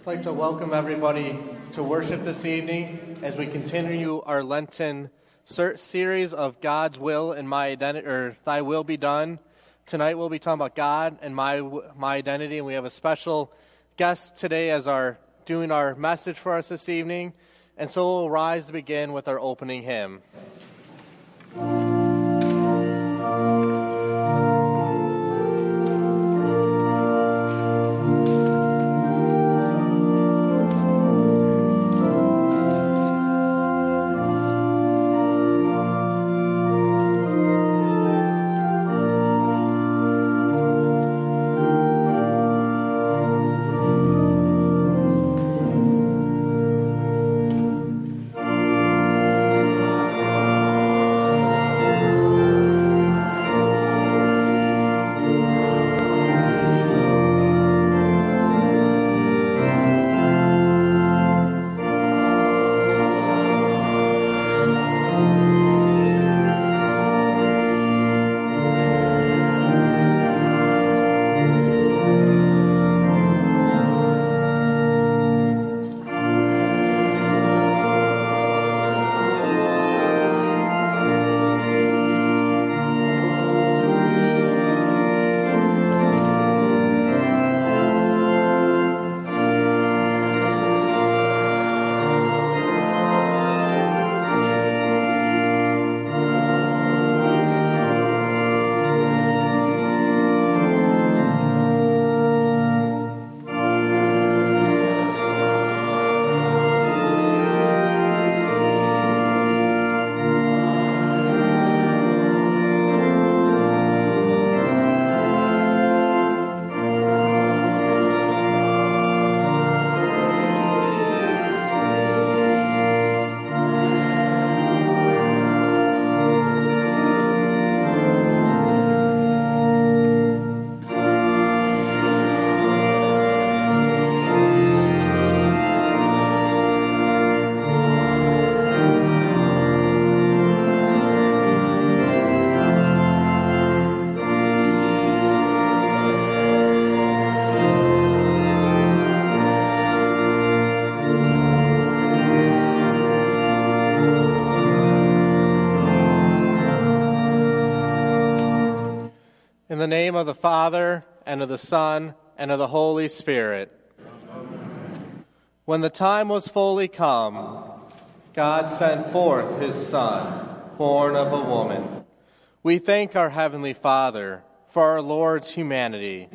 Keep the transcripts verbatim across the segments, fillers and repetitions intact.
I'd like to welcome everybody to worship this evening as we continue our Lenten ser- series of God's will and my identity, or Thy will be done. Tonight we'll be talking about God and my my identity, and we have a special guest today as our doing our message for us this evening. And so we'll rise to begin with our opening hymn. In the name of the Father, and of the Son, and of the Holy Spirit. Amen. When the time was fully come, God sent forth his Son, born of a woman. We thank our Heavenly Father for our Lord's humanity.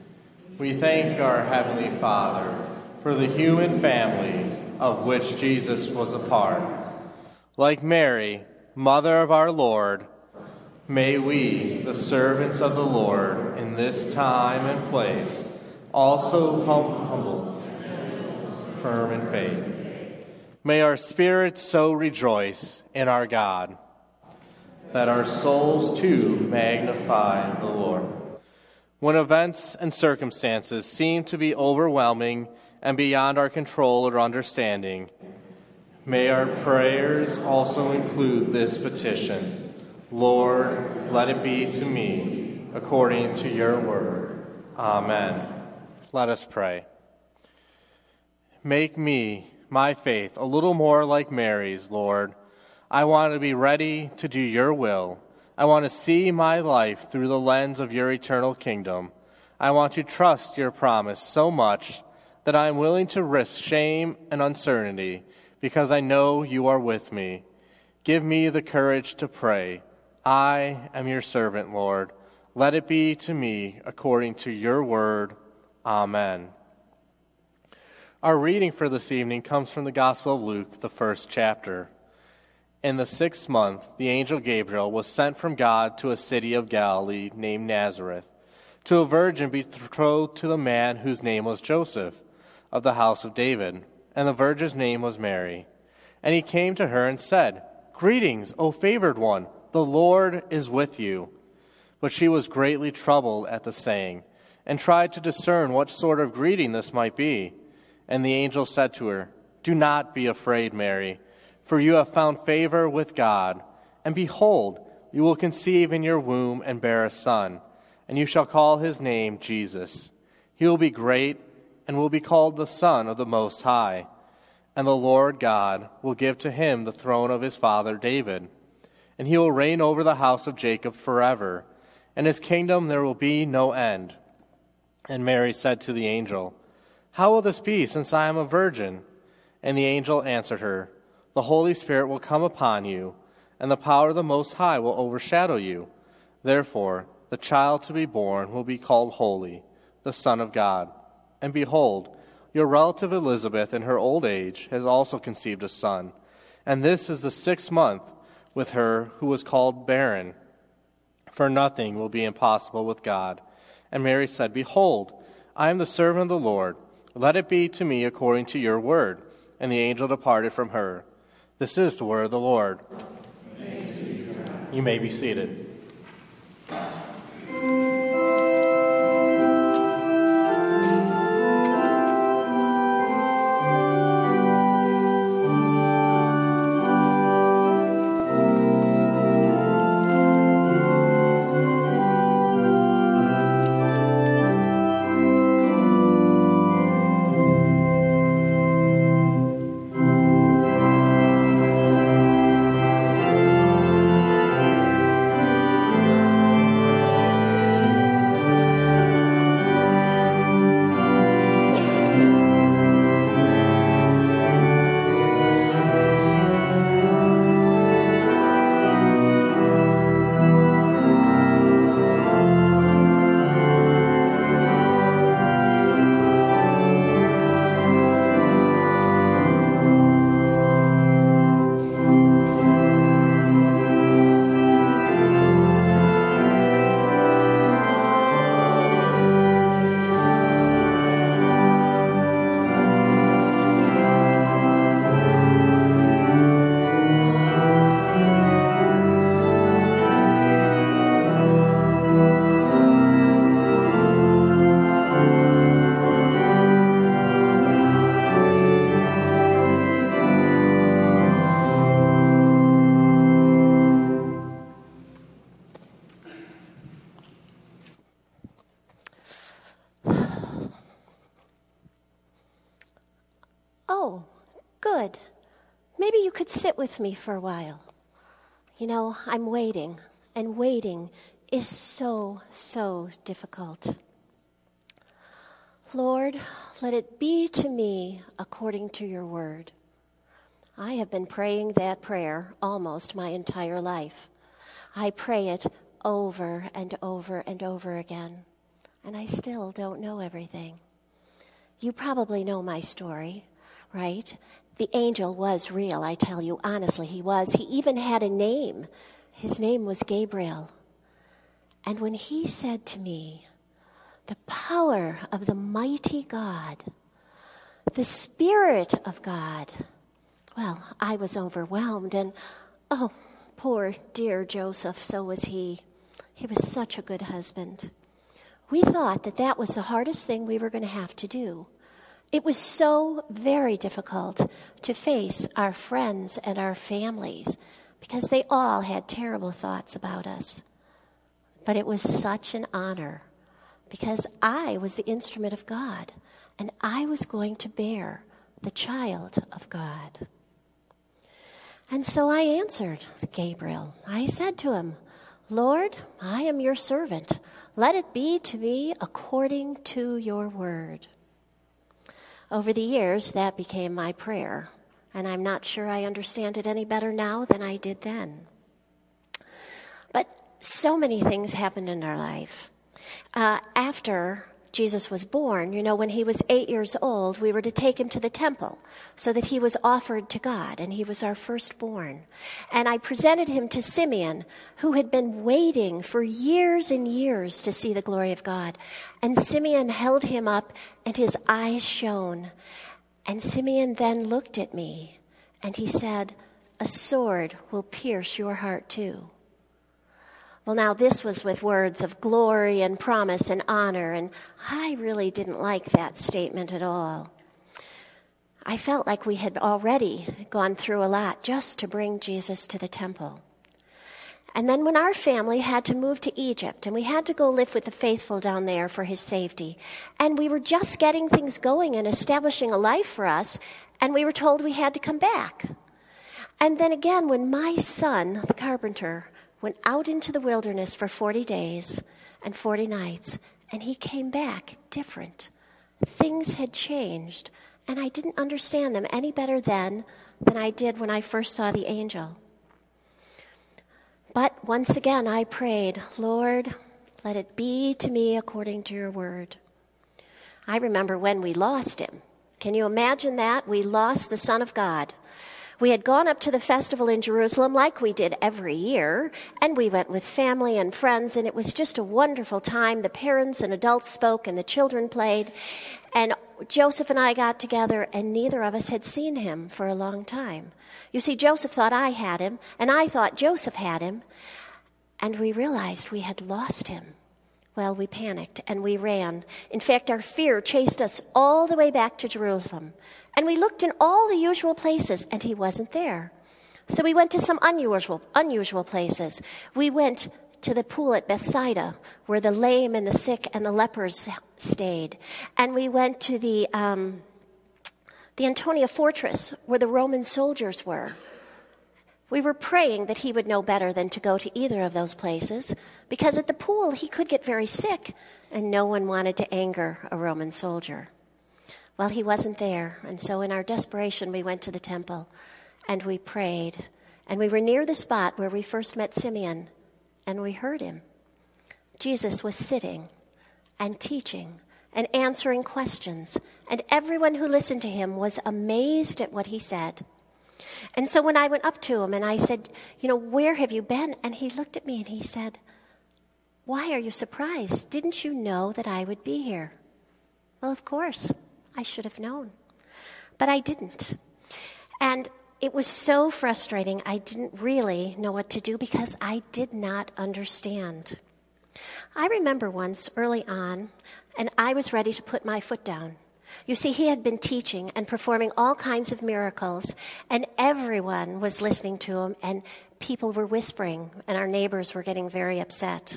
We thank our Heavenly Father for the human family of which Jesus was a part. Like Mary, mother of our Lord, may we, the servants of the Lord, in this time and place, also hum- humble, firm in faith. May our spirits so rejoice in our God, that our souls too magnify the Lord. When events and circumstances seem to be overwhelming and beyond our control or understanding, may our prayers also include this petition: Lord, let it be to me according to your word. Amen. Let us pray. Make me, my faith, a little more like Mary's, Lord. I want to be ready to do your will. I want to see my life through the lens of your eternal kingdom. I want to trust your promise so much that I am willing to risk shame and uncertainty because I know you are with me. Give me the courage to pray. I am your servant, Lord. Let it be to me according to your word. Amen. Our reading for this evening comes from the Gospel of Luke, the first chapter. In the sixth month, the angel Gabriel was sent from God to a city of Galilee named Nazareth, to a virgin betrothed to the man whose name was Joseph, of the house of David, and the virgin's name was Mary. And he came to her and said, "Greetings, O favored one, the Lord is with you." But she was greatly troubled at the saying, and tried to discern what sort of greeting this might be. And the angel said to her, "Do not be afraid, Mary, for you have found favor with God. And behold, you will conceive in your womb and bear a son, and you shall call his name Jesus. He will be great and will be called the Son of the Most High. And the Lord God will give to him the throne of his father David, and he will reign over the house of Jacob forever, and his kingdom there will be no end." And Mary said to the angel, "How will this be, since I am a virgin?" And the angel answered her, "The Holy Spirit will come upon you, and the power of the Most High will overshadow you. Therefore, the child to be born will be called Holy, the Son of God. And behold, your relative Elizabeth in her old age has also conceived a son, and this is the sixth month with her who was called barren. For nothing will be impossible with God." And Mary said, "Behold, I am the servant of the Lord. Let it be to me according to your word." And the angel departed from her. This is the word of the Lord. You may be seated. Oh, good. Maybe you could sit with me for a while. You know, I'm waiting, and waiting is so, so difficult. Lord, let it be to me according to your word. I have been praying that prayer almost my entire life. I pray it over and over and over again, and I still don't know everything. You probably know my story, right? The angel was real, I tell you, honestly, he was. He even had a name. His name was Gabriel. And when he said to me, the power of the mighty God, the Spirit of God, well, I was overwhelmed, and oh, poor dear Joseph, so was he. He was such a good husband. We thought that that was the hardest thing we were going to have to do. It was so very difficult to face our friends and our families because they all had terrible thoughts about us. But it was such an honor because I was the instrument of God and I was going to bear the child of God. And so I answered Gabriel. I said to him, Lord, I am your servant. Let it be to me according to your word. Over the years, that became my prayer, and I'm not sure I understand it any better now than I did then. But so many things happened in our life. Uh, after Jesus was born, you know, when he was eight years old, we were to take him to the temple so that he was offered to God, and he was our firstborn. And I presented him to Simeon, who had been waiting for years and years to see the glory of God. And Simeon held him up, and his eyes shone. And Simeon then looked at me, and he said, a sword will pierce your heart too. Well, now this was with words of glory and promise and honor, and I really didn't like that statement at all. I felt like we had already gone through a lot just to bring Jesus to the temple. And then when our family had to move to Egypt, and we had to go live with the faithful down there for his safety, and we were just getting things going and establishing a life for us, and we were told we had to come back. And then again, when my son, the carpenter, went out into the wilderness for forty days and forty nights, and he came back different. Things had changed, and I didn't understand them any better then than I did when I first saw the angel. But once again I prayed, Lord, let it be to me according to your word. I remember when we lost him. Can you imagine that? We lost the Son of God. We had gone up to the festival in Jerusalem like we did every year, and we went with family and friends, and it was just a wonderful time. The parents and adults spoke, and the children played, and Joseph and I got together, and neither of us had seen him for a long time. You see, Joseph thought I had him, and I thought Joseph had him, and we realized we had lost him. Well, we panicked and we ran. In fact, our fear chased us all the way back to Jerusalem. And we looked in all the usual places, and he wasn't there. So we went to some unusual, unusual places. We went to the pool at Bethsaida, where the lame and the sick and the lepers stayed. And we went to the, um, the Antonia Fortress, where the Roman soldiers were. We were praying that he would know better than to go to either of those places, because at the pool he could get very sick, and no one wanted to anger a Roman soldier. Well, he wasn't there, and so in our desperation we went to the temple, and we prayed, and we were near the spot where we first met Simeon, and we heard him. Jesus was sitting and teaching and answering questions, and everyone who listened to him was amazed at what he said. And so when I went up to him and I said, you know, where have you been? And he looked at me and he said, why are you surprised? Didn't you know that I would be here? Well, of course, I should have known. But I didn't. And it was so frustrating. I didn't really know what to do because I did not understand. I remember once early on, and I was ready to put my foot down. You see, he had been teaching and performing all kinds of miracles, and everyone was listening to him, and people were whispering, and our neighbors were getting very upset.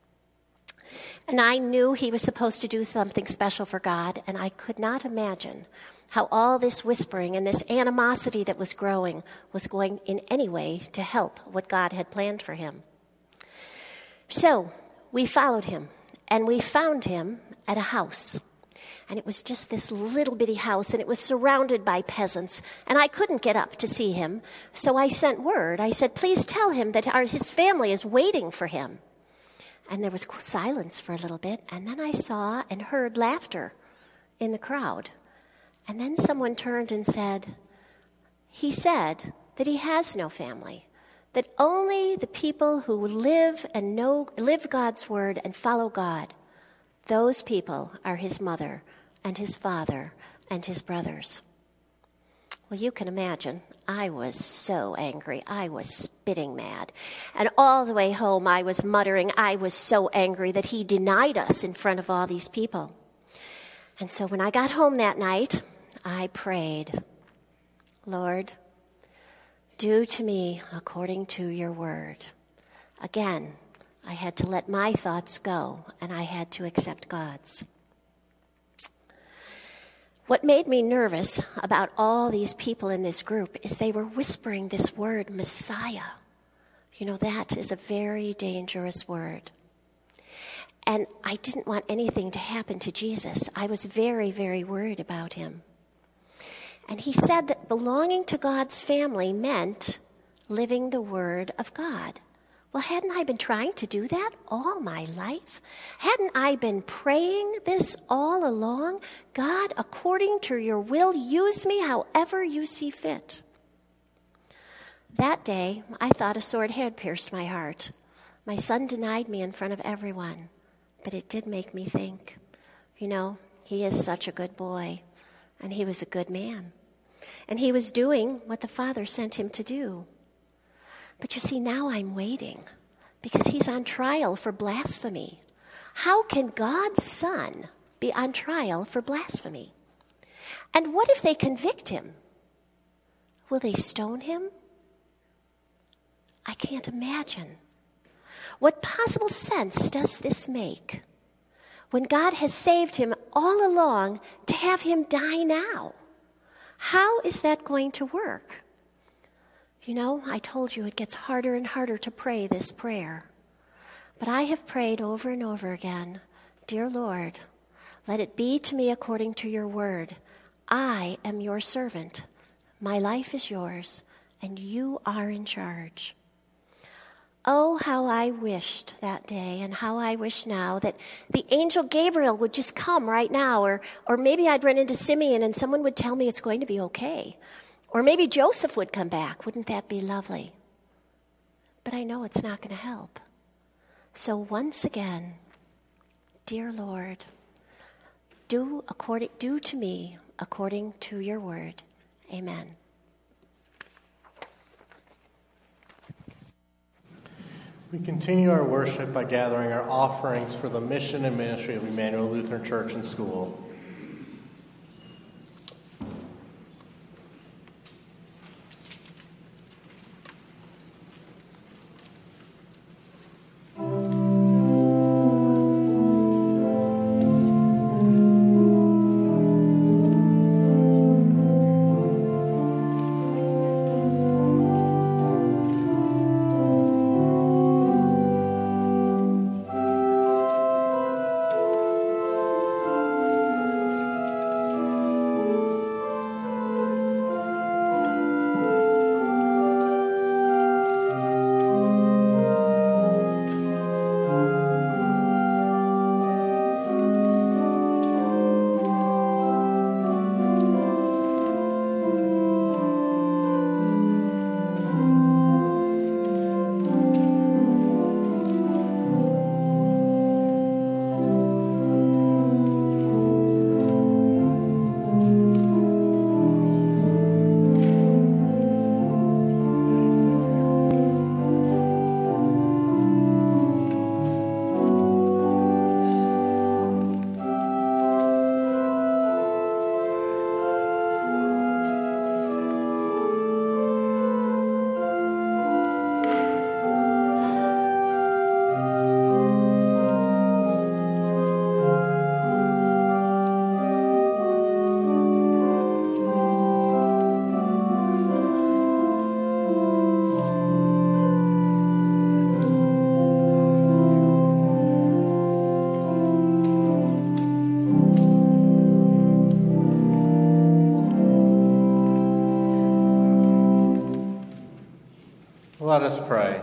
And I knew he was supposed to do something special for God, and I could not imagine how all this whispering and this animosity that was growing was going in any way to help what God had planned for him. So we followed him, and we found him at a house. And it was just this little bitty house, and it was surrounded by peasants. And I couldn't get up to see him, so I sent word. I said, please tell him that our, his family is waiting for him. And there was silence for a little bit, and then I saw and heard laughter in the crowd. And then someone turned and said, he said that he has no family, that only the people who live and know, live God's word and follow God, those people are his mother and his father and his brothers. Well, you can imagine, I was so angry. I was spitting mad. And all the way home, I was muttering, I was so angry that he denied us in front of all these people. And so when I got home that night, I prayed, Lord, do to me according to your word. Again, I had to let my thoughts go, and I had to accept God's. What made me nervous about all these people in this group is they were whispering this word, Messiah. You know, that is a very dangerous word. And I didn't want anything to happen to Jesus. I was very, very worried about him. And he said that belonging to God's family meant living the word of God. Well, hadn't I been trying to do that all my life? Hadn't I been praying this all along? God, according to your will, use me however you see fit. That day, I thought a sword had pierced my heart. My son denied me in front of everyone, but it did make me think. You know, he is such a good boy, and he was a good man. And he was doing what the Father sent him to do. But you see, now I'm waiting because he's on trial for blasphemy. How can God's Son be on trial for blasphemy? And what if they convict him? Will they stone him? I can't imagine What possible sense does this make? When God has saved him all along, to have him die now? How is that going to work? You know, I told you it gets harder and harder to pray this prayer. But I have prayed over and over again, Dear Lord, let it be to me according to your word. I am your servant. My life is yours, and you are in charge. Oh, how I wished that day, and how I wish now that the angel Gabriel would just come right now, or, or maybe I'd run into Simeon and someone would tell me it's going to be okay. Or maybe Joseph would come back. Wouldn't that be lovely? But I know it's not going to help. So once again, dear Lord, do according do to me according to your word. Amen. We continue our worship by gathering our offerings for the mission and ministry of Emmanuel Lutheran Church and School. Let us pray.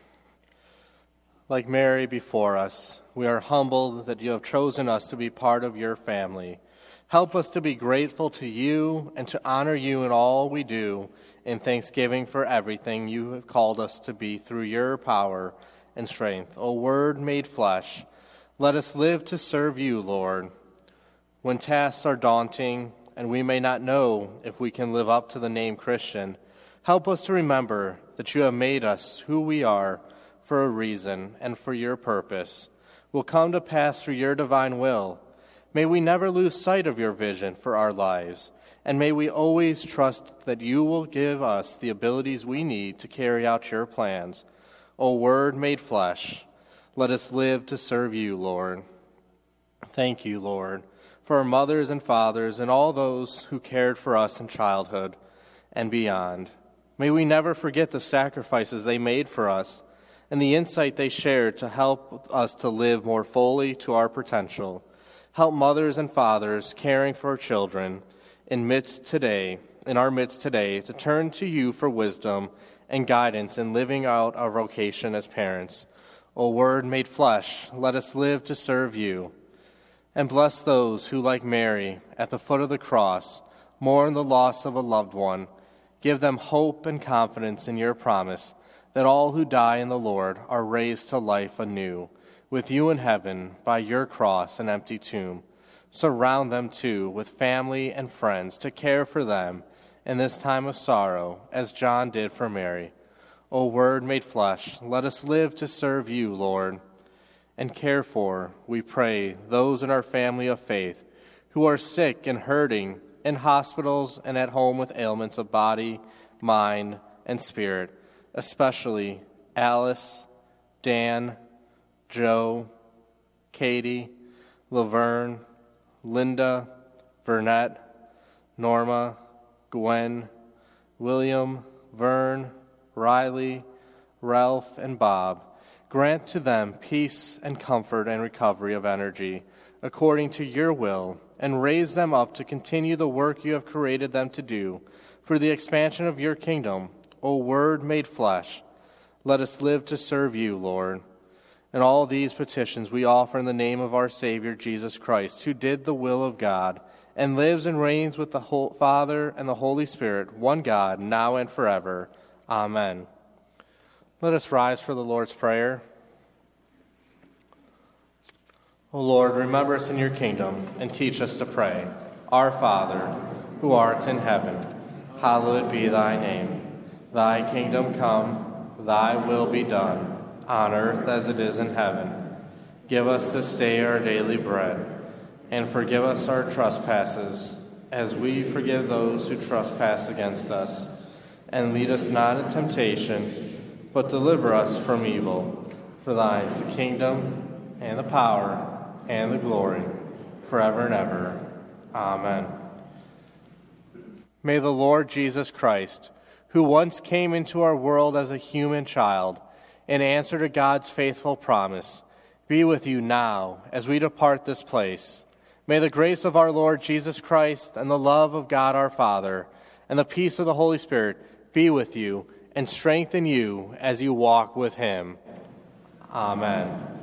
Like Mary before us, we are humbled that you have chosen us to be part of your family. Help us to be grateful to you and to honor you in all we do in thanksgiving for everything you have called us to be through your power and strength. O Word made flesh, let us live to serve you, Lord. When tasks are daunting and we may not know if we can live up to the name Christian, help us to remember that you have made us who we are for a reason and for your purpose will come to pass through your divine will. May we never lose sight of your vision for our lives, and may we always trust that you will give us the abilities we need to carry out your plans. O Word made flesh, let us live to serve you, Lord. Thank you, Lord, for our mothers and fathers and all those who cared for us in childhood and beyond. May we never forget the sacrifices they made for us and the insight they shared to help us to live more fully to our potential. Help mothers and fathers caring for our children in midst today, in our midst today, to turn to you for wisdom and guidance in living out our vocation as parents. O Word made flesh, let us live to serve you. And bless those who, like Mary, at the foot of the cross, mourn the loss of a loved one. Give them hope and confidence in your promise that all who die in the Lord are raised to life anew, with you in heaven by your cross and empty tomb. Surround them, too, with family and friends to care for them in this time of sorrow, as John did for Mary. O Word made flesh, let us live to serve you, Lord, and care for, we pray, those in our family of faith who are sick and hurting in hospitals and at home with ailments of body, mind, and spirit, especially Alice, Dan, Joe, Katie, Laverne, Linda, Vernette, Norma, Gwen, William, Vern, Riley, Ralph, and Bob. Grant to them peace and comfort and recovery of energy, according to your will, and raise them up to continue the work you have created them to do, for the expansion of your kingdom, O Word made flesh. Let us live to serve you, Lord. And all these petitions we offer in the name of our Savior, Jesus Christ, who did the will of God, and lives and reigns with the whole Father and the Holy Spirit, one God, now and forever. Amen. Let us rise for the Lord's Prayer. O Lord, remember us in your kingdom, and teach us to pray. Our Father, who art in heaven, hallowed be thy name. Thy kingdom come, thy will be done, on earth as it is in heaven. Give us this day our daily bread, and forgive us our trespasses, as we forgive those who trespass against us. And lead us not into temptation, but deliver us from evil. For thine is the kingdom, and the power, and the glory, forever and ever. Amen. May the Lord Jesus Christ, who once came into our world as a human child, in answer to God's faithful promise, be with you now as we depart this place. May the grace of our Lord Jesus Christ and the love of God our Father and the peace of the Holy Spirit be with you and strengthen you as you walk with him. Amen.